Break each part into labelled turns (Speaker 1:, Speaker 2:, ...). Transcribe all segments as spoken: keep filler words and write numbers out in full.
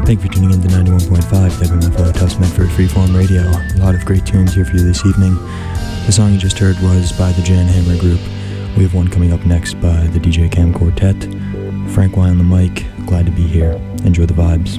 Speaker 1: Thank you for tuning in to ninety-one point five W M F O Tufts Medford Freeform Radio. A lot of great tunes here for you this evening. The song you just heard was by the Jan Hammer Group. We have one coming up next by the D J Cam Quartet. Frank Y on the mic, glad to be here. Enjoy the vibes.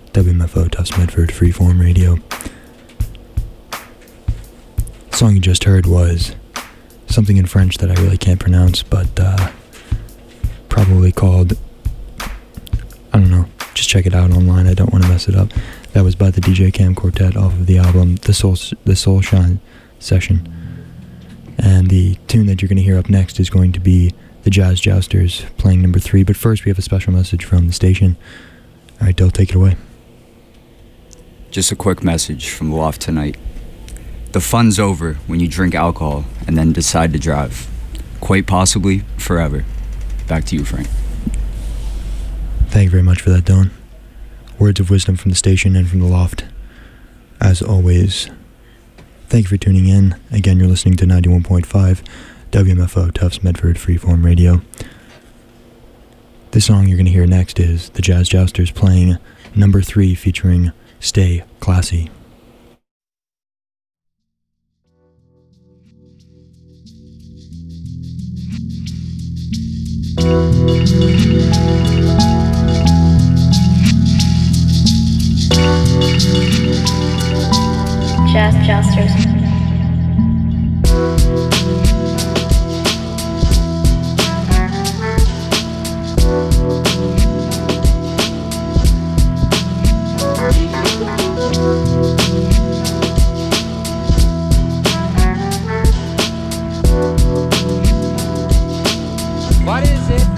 Speaker 1: W M F O Tufts Medford Freeform Radio. The song you just heard was something in French that I really can't pronounce, but uh, probably called, I don't know, just check it out online, I don't want to mess it up. That was by the D J Cam Quartet off of the album The Soul, the Soul Shine Session. And the tune that you're going to hear up next is going to be the Jazz Jousters playing number three, but first we have a special message from the station. Alright, Del, take it away.
Speaker 2: Just a quick message from the loft tonight. The fun's over when you drink alcohol and then decide to drive. Quite possibly forever. Back to you, Frank.
Speaker 1: Thank you very much for that, Don. Words of wisdom from the station and from the loft. As always, thank you for tuning in. Again, you're listening to ninety-one point five W M F O Tufts Medford Freeform Radio. The song you're going to hear next is the Jazz Jousters playing number three featuring Stay Classy.
Speaker 3: Jazz Jousters.
Speaker 4: What is it?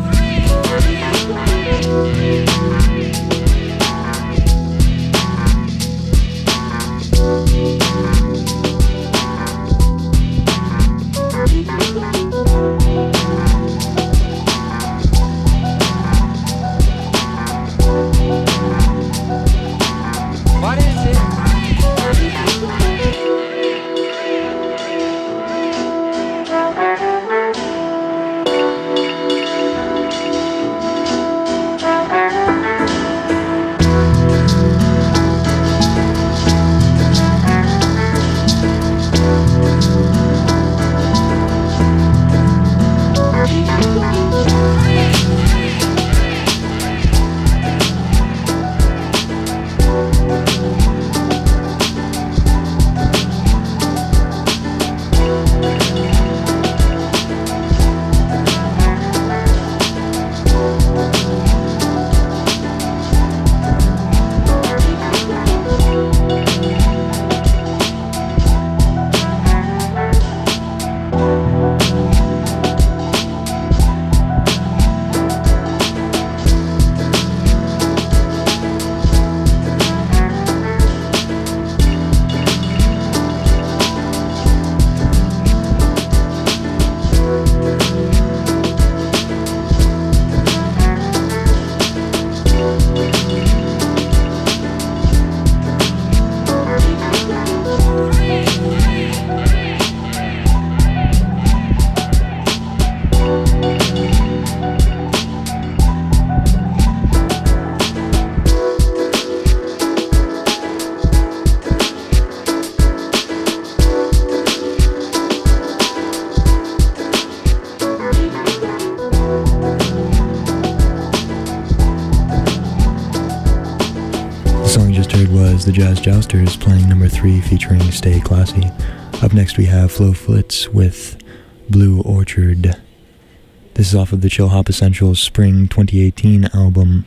Speaker 1: The Jazz Jousters playing number three featuring Stay Classy. Up next we have Flo Flitz with Blue Orchard. This is off of the Chill Hop Essentials Spring twenty eighteen album.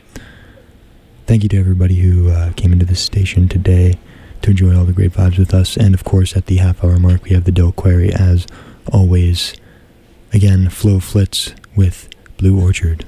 Speaker 1: Thank you to everybody who uh, came into this station today to enjoy all the great vibes with us, and of course at the half hour mark we have the Del Query as always. Again, Flo Flitz with Blue Orchard.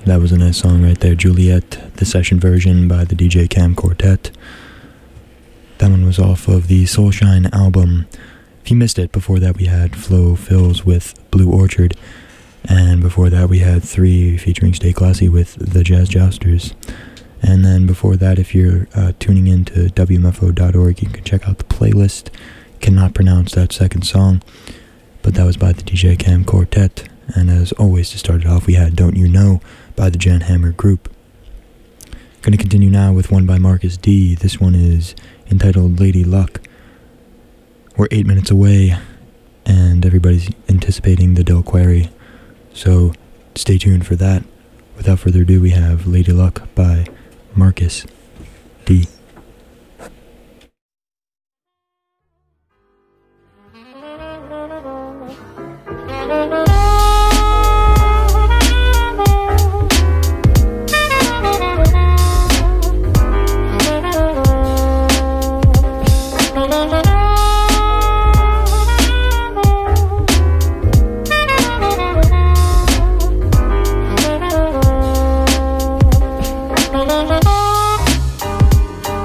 Speaker 1: That was a nice song right there, Juliet, the session version by the D J Cam Quartet. That one was off of the Soulshine album. If you missed it, before that we had Flo Fills with Blue Orchard, and before that we had Three featuring Stay Classy with the Jazz Jousters. And then before that, if you're uh, tuning in to W M F O dot org, you can check out the playlist. Cannot pronounce that second song, but that was by the D J Cam Quartet. And as always, to start it off, we had Don't You Know by the Jan Hammer Group. Going to continue now with one by Marcus D. This one is entitled Lady Luck. We're eight minutes away, and everybody's anticipating the Del Query, so stay tuned for that. Without further ado, we have Lady Luck by Marcus D.
Speaker 3: Thank you.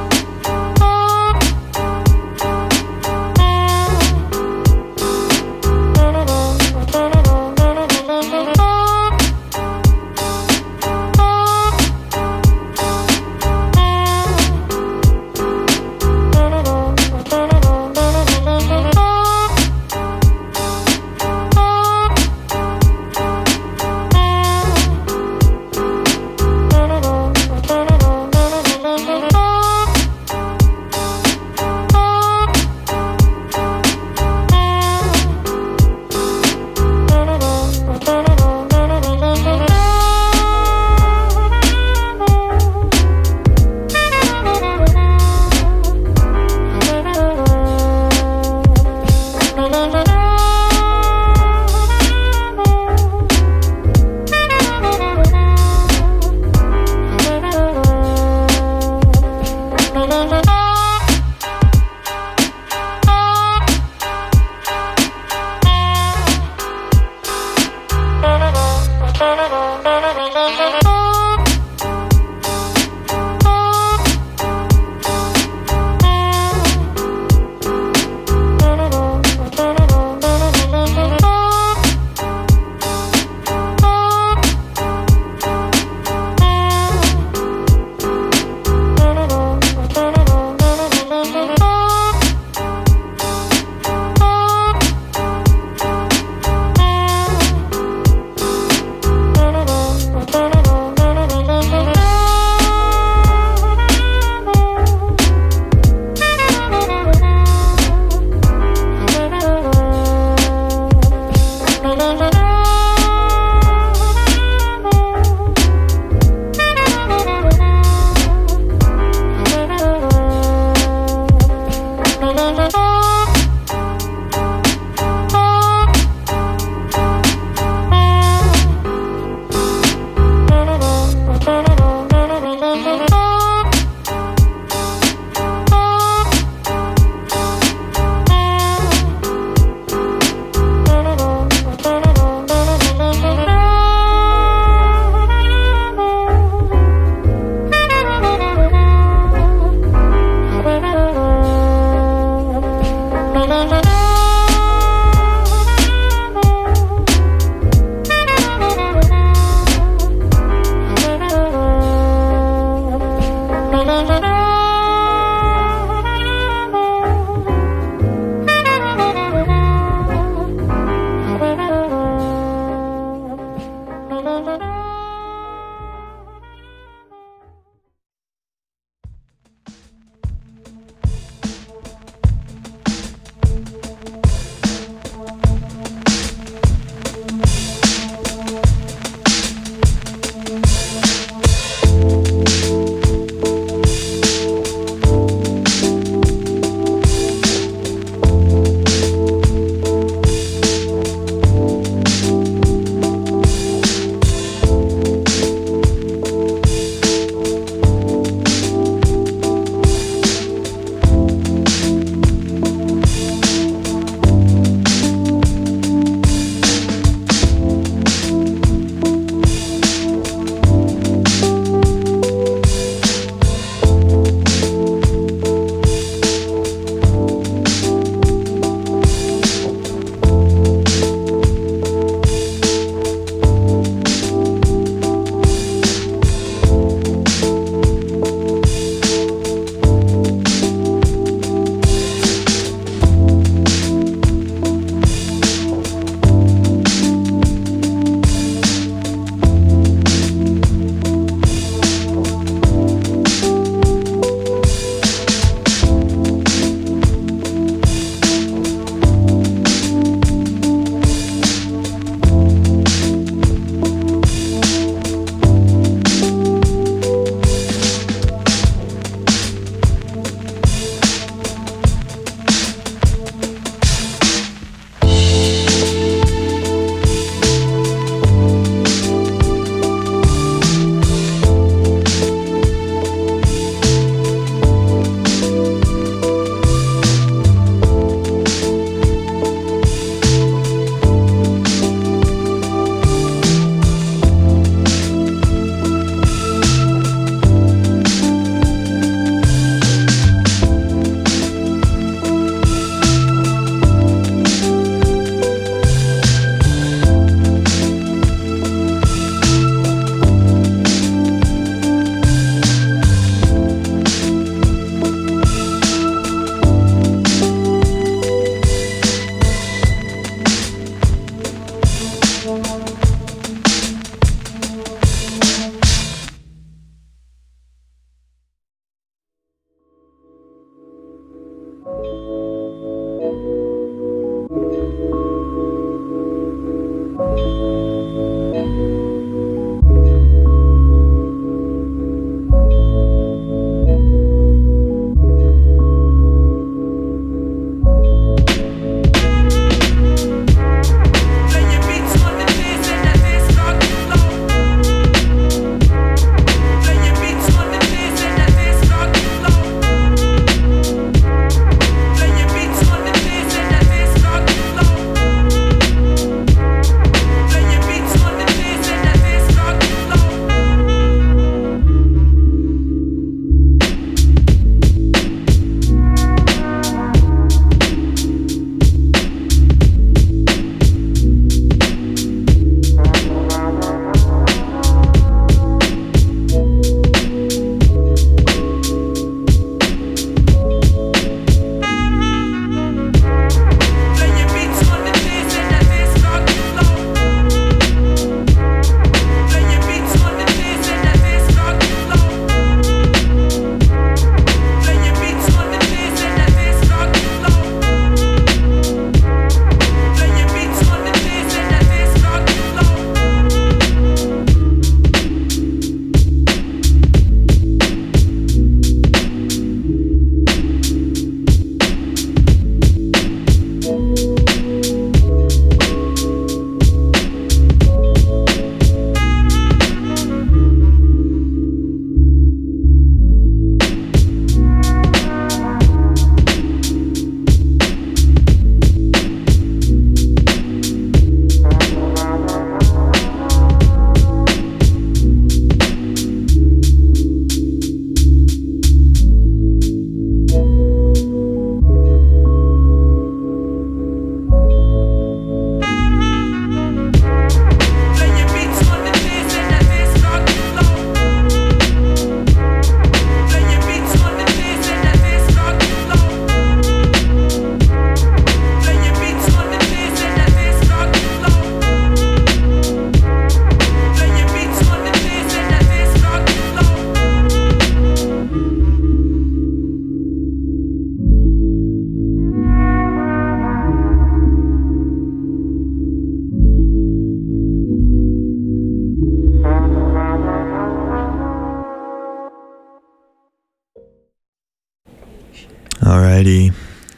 Speaker 1: Alrighty.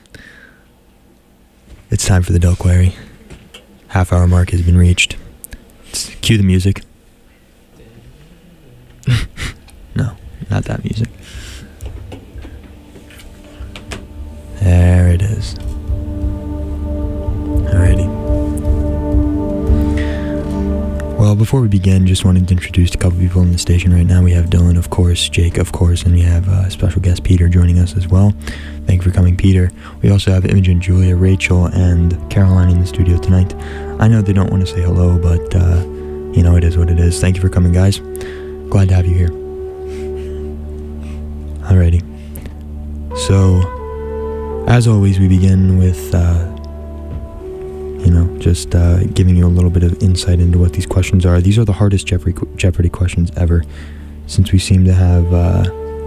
Speaker 1: It's time for the Del Query. Half hour mark has been reached. Let's cue the music. No, not that music. There it is. Alrighty. Well, before we begin, just wanted to introduce a couple people in the station right now. We have Dylan, of course, Jake, of course, and we have uh, special guest Peter joining us as well. Thank you for coming, Peter. We also have Imogen, Julia, Rachel, and Caroline in the studio tonight. I know they don't want to say hello, but, uh, you know, it is what it is. Thank you for coming, guys. Glad to have you here. Alrighty. So, as always, we begin with... Uh, You know, just uh, giving you a little bit of insight into what these questions are. These are the hardest Jeopardy, Jeopardy questions ever, since we seem to have, uh,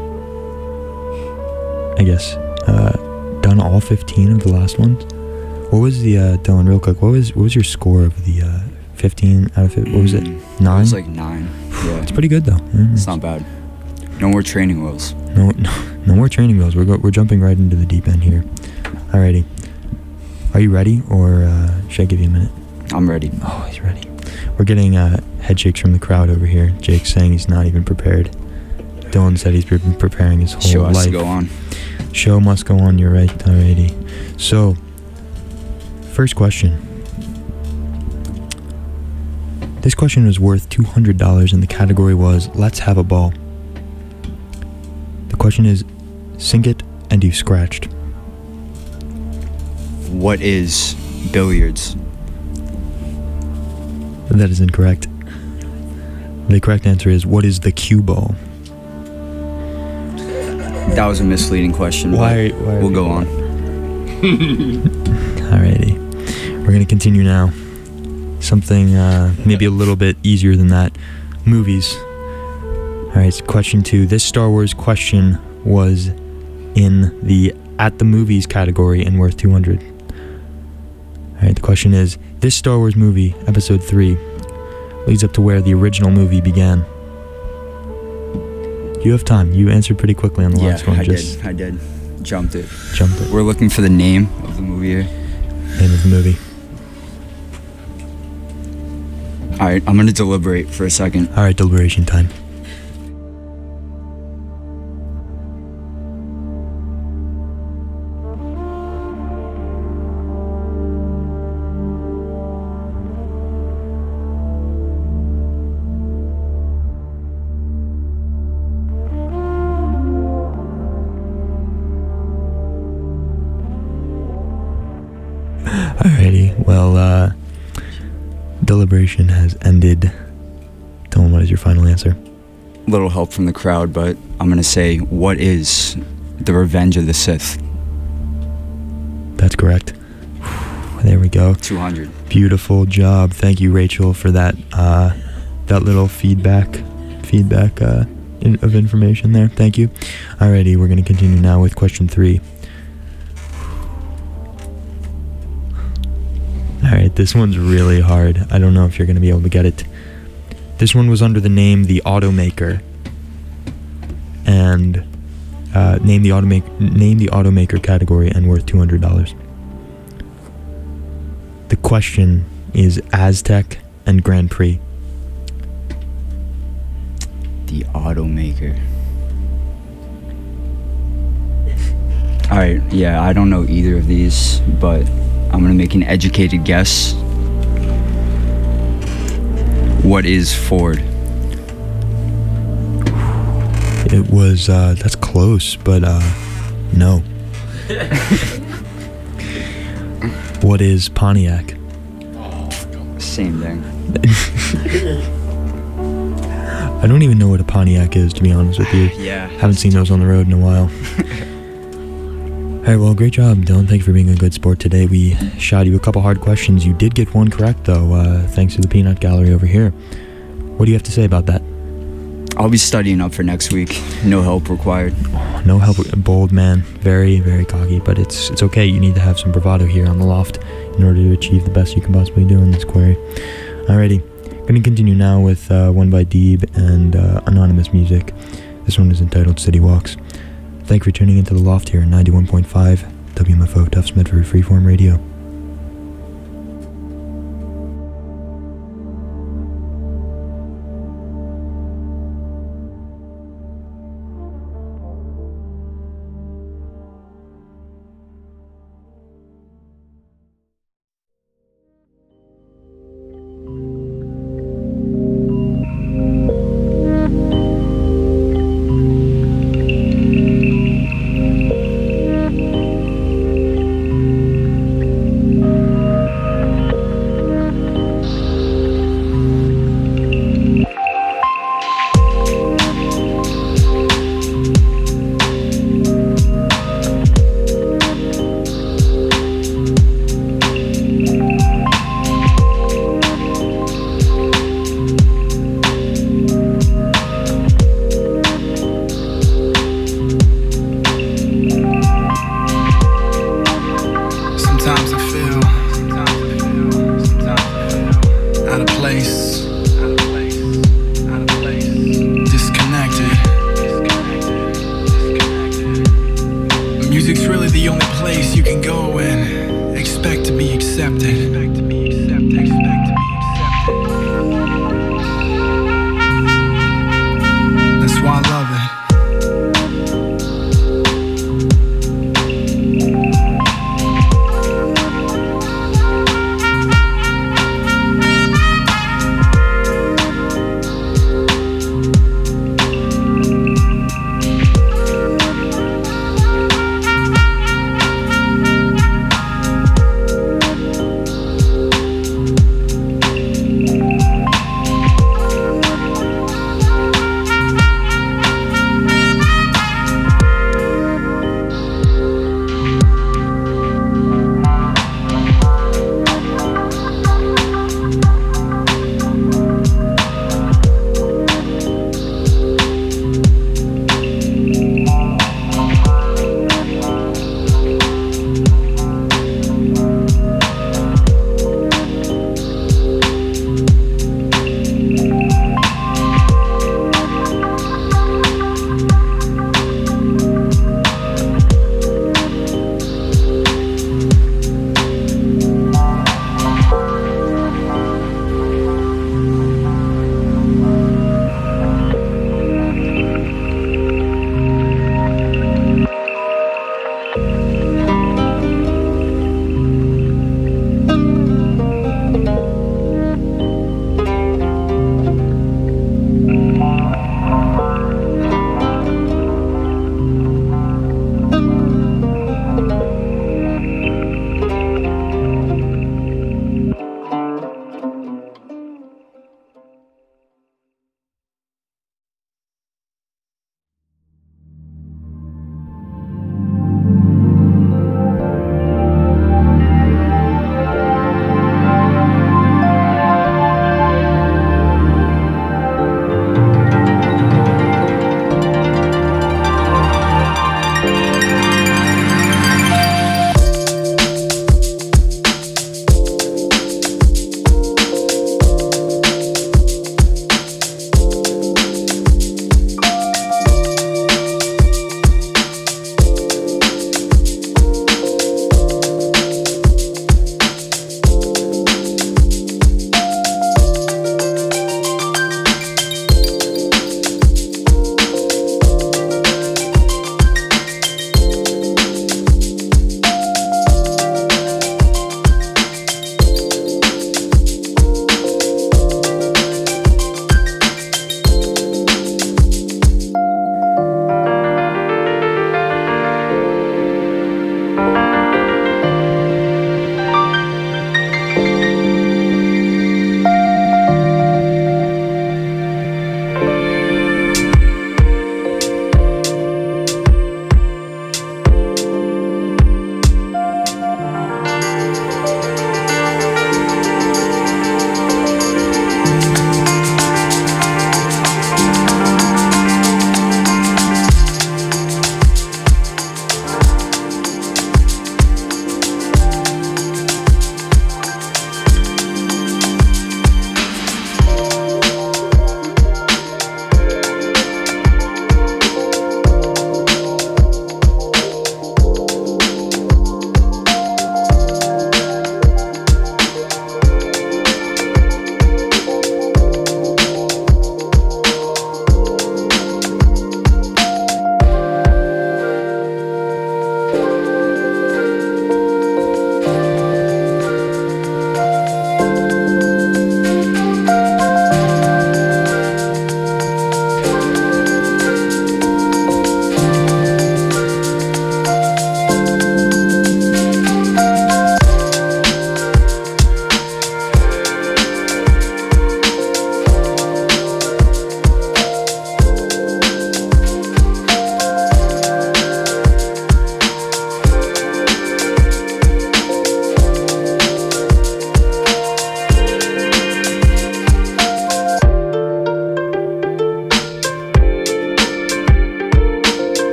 Speaker 1: I guess, uh, done all fifteen of the last ones. What was the, uh, Dylan, real quick, what was what was your score of the uh, fifteen out of fifteen? What was it, nine?
Speaker 2: It was like nine, yeah.
Speaker 1: It's pretty good, though. Mm-hmm.
Speaker 2: It's not bad. No more training wheels.
Speaker 1: No, no, no more training wheels. We're, go- we're jumping right into the deep end here. Alrighty. Are you ready, or uh, should I give you a minute?
Speaker 2: I'm ready.
Speaker 1: Oh, he's ready. We're getting uh, head shakes from the crowd over here. Jake's saying he's not even prepared. Dylan said he's been preparing his whole
Speaker 2: Show
Speaker 1: life.
Speaker 2: has to go on.
Speaker 1: Show must go on, you're right. Alrighty. So, first question. This question was worth two hundred dollars, and the category was, let's have a ball. The question is, sink it and you've scratched.
Speaker 2: What is billiards?
Speaker 1: That is incorrect. The correct answer is, what is the cue ball?
Speaker 2: That was a misleading question.
Speaker 1: Why? why
Speaker 2: we'll go on.
Speaker 1: Alrighty. We're going to continue now. Something uh, maybe a little bit easier than that. Movies. Alright, so question two. This Star Wars question was in the At the Movies category and worth two hundred dollars. Alright, the question is, this Star Wars movie, episode three, leads up to where the original movie began. You have time. You answered pretty quickly on the
Speaker 2: yeah,
Speaker 1: last one.
Speaker 2: I
Speaker 1: Just
Speaker 2: did. I did. Jumped it.
Speaker 1: Jumped it.
Speaker 2: We're looking for the name of the movie here.
Speaker 1: Name of the movie.
Speaker 2: Alright, I'm going to deliberate for a second.
Speaker 1: Alright, deliberation time. Alrighty, well, uh, deliberation has ended. Dylan, what is your final answer?
Speaker 2: Little help from the crowd, but I'm going to say, what is The Revenge of the Sith?
Speaker 1: That's correct. There we go.
Speaker 2: two hundred.
Speaker 1: Beautiful job. Thank you, Rachel, for that, uh, that little feedback, feedback, uh, in, of information there. Thank you. Alrighty, we're going to continue now with question three. Alright, this one's really hard. I don't know if you're going to be able to get it. This one was under the name The Automaker. And uh, name the automaker name the automaker category and worth two hundred dollars. The question is Aztec and Grand Prix.
Speaker 2: The Automaker. Alright, yeah, I don't know either of these, but I'm gonna make an educated guess. What is Ford?
Speaker 1: It was, uh, that's close, but, uh, no. What is Pontiac?
Speaker 2: Same thing.
Speaker 1: I don't even know what a Pontiac is, to be honest with you.
Speaker 2: Yeah.
Speaker 1: Haven't seen those on the road in a while. Alright, well, great job, Dylan. Thank you for being a good sport today. We shot you a couple hard questions. You did get one correct, though, uh, thanks to the Peanut Gallery over here. What do you have to say about that?
Speaker 2: I'll be studying up for next week. No help required.
Speaker 1: Oh, no help. Bold man. Very, very cocky, but it's it's okay. You need to have some bravado here on the loft in order to achieve the best you can possibly do in this query. Alrighty. Going to continue now with uh, one by Deeb and uh, Anonymous Music. This one is entitled City Walks. Thank you for tuning into The Loft here on ninety-one point five W M F O Tufts Medford Freeform Radio.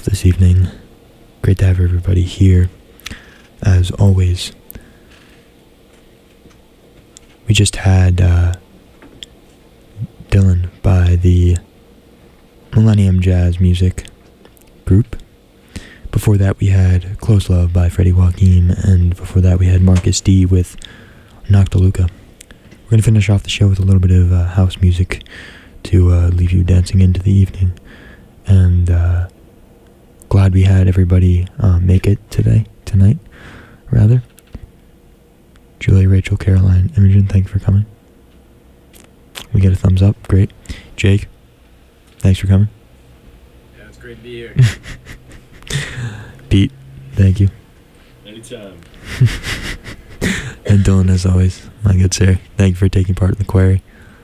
Speaker 1: this evening. Great to have everybody here, as always. We just had uh, Dylan by the Millennium Jazz Music Group. Before that we had Close Love by Freddie Joaquin, and before that we had Marcus D with Noctiluca. We're going to finish off the show with a little bit of uh, house music to uh, leave you dancing into the evening. And uh, glad we had everybody uh, make it today, tonight, rather. Julia, Rachel, Caroline, Imogen, thanks for coming. We get a thumbs up, great. Jake, thanks for coming.
Speaker 3: Yeah, it's great to be here.
Speaker 1: Pete, thank you.
Speaker 3: Anytime.
Speaker 1: And Dylan, as always, my good sir, thank you for taking part in the query.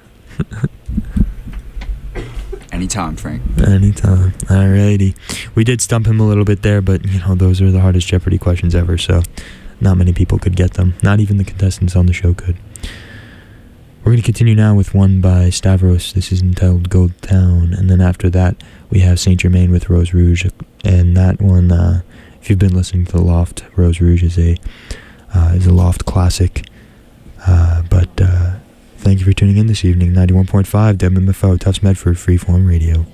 Speaker 2: Anytime, Frank.
Speaker 1: Anytime. Alrighty. We did stump him a little bit there, but, you know, those are the hardest Jeopardy questions ever, so not many people could get them. Not even the contestants on the show could. We're going to continue now with one by Stavros. This is entitled Gold Town, and then after that, we have Saint Germain with Rose Rouge, and that one, uh, if you've been listening to The Loft, Rose Rouge is a, uh, is a Loft classic, uh, but, uh, thank you for tuning in this evening. ninety-one point five W M F O, Tufts Medford, Freeform Radio.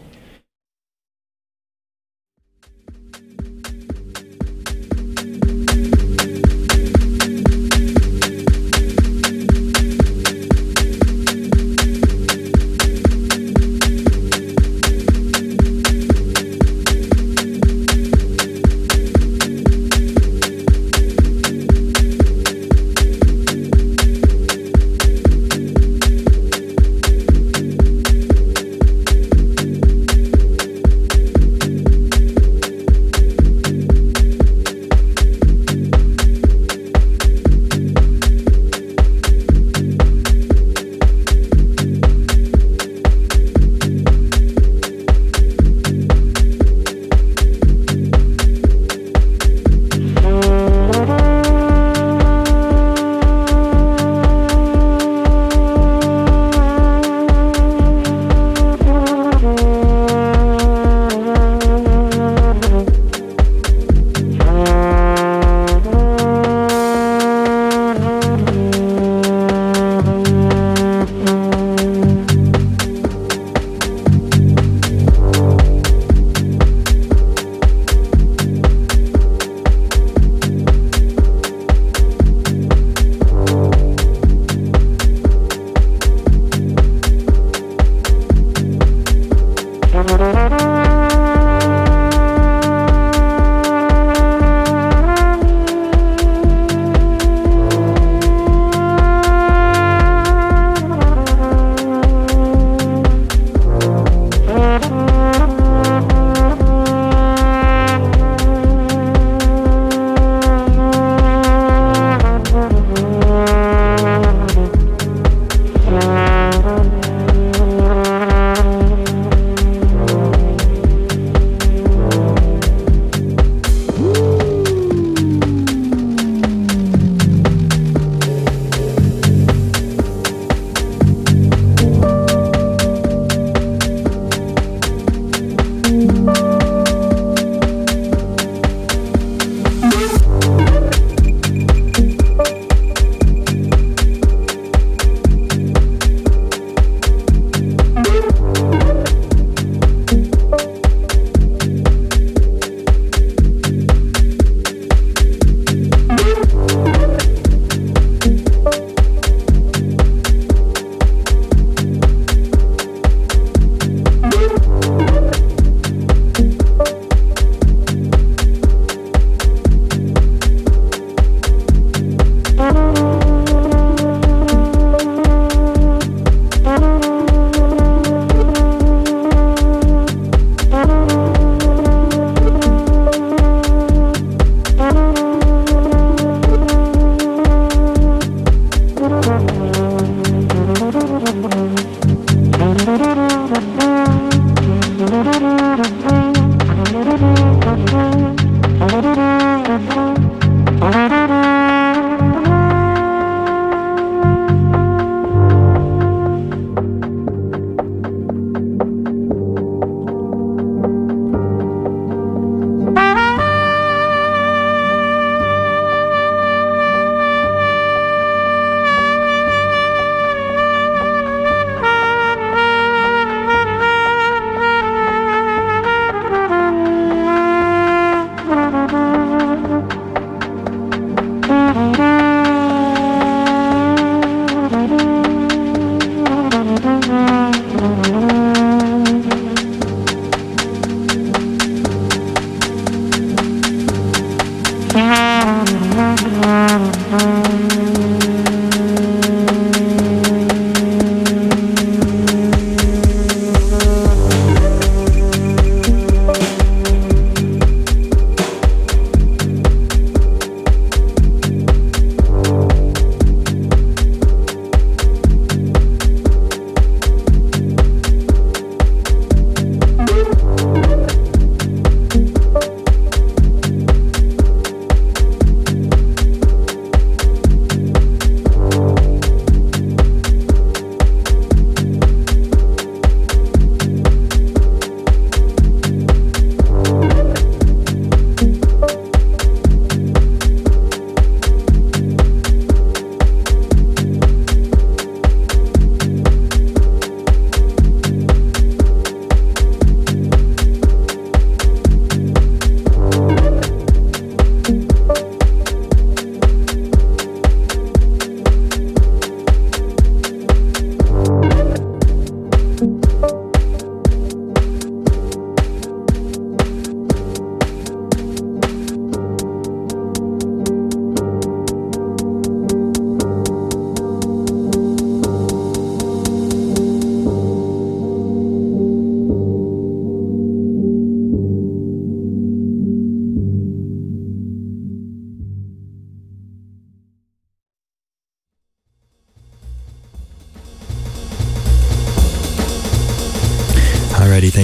Speaker 4: Thank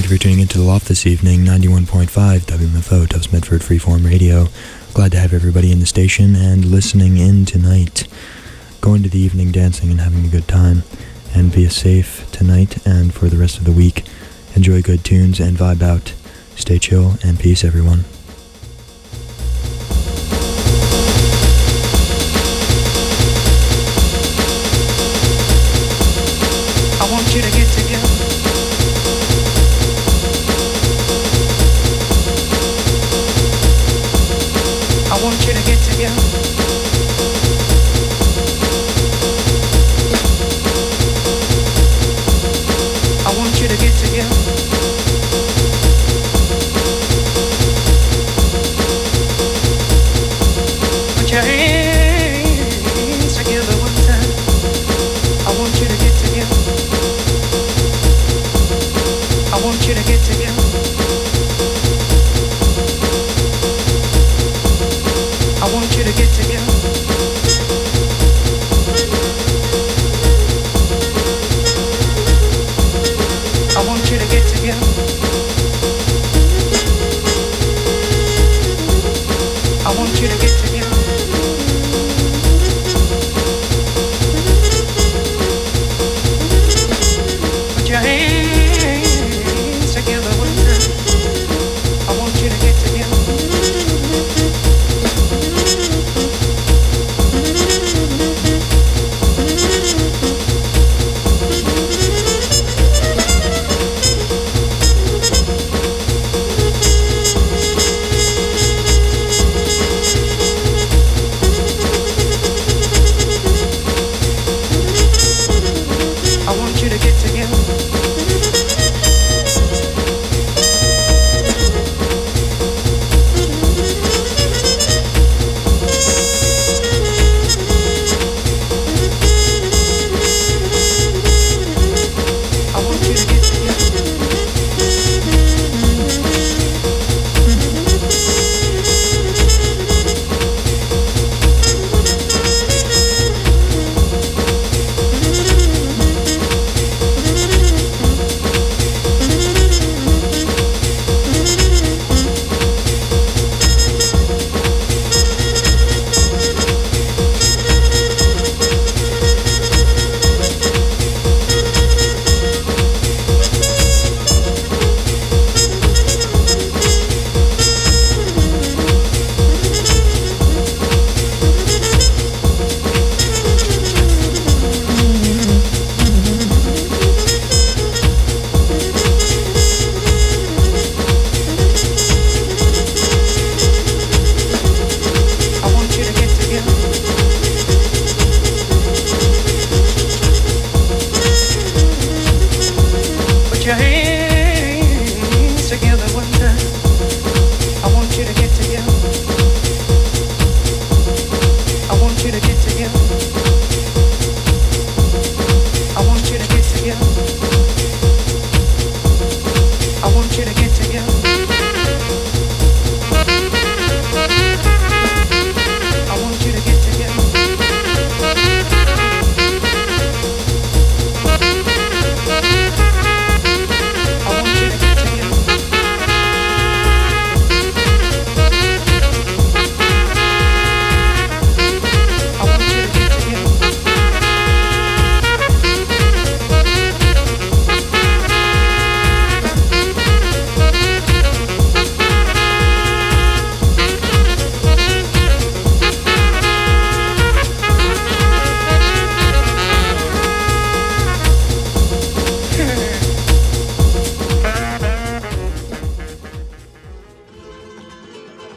Speaker 1: you for tuning into The Loft this evening, ninety-one point five W M F O, Tufts Medford Freeform Radio. Glad to have everybody in the station and listening in tonight. Going to the evening dancing and having a good time. And be safe tonight and for the rest of the week. Enjoy good tunes and vibe out. Stay chill and peace, everyone.
Speaker 4: I want you to get together. I want you to get together.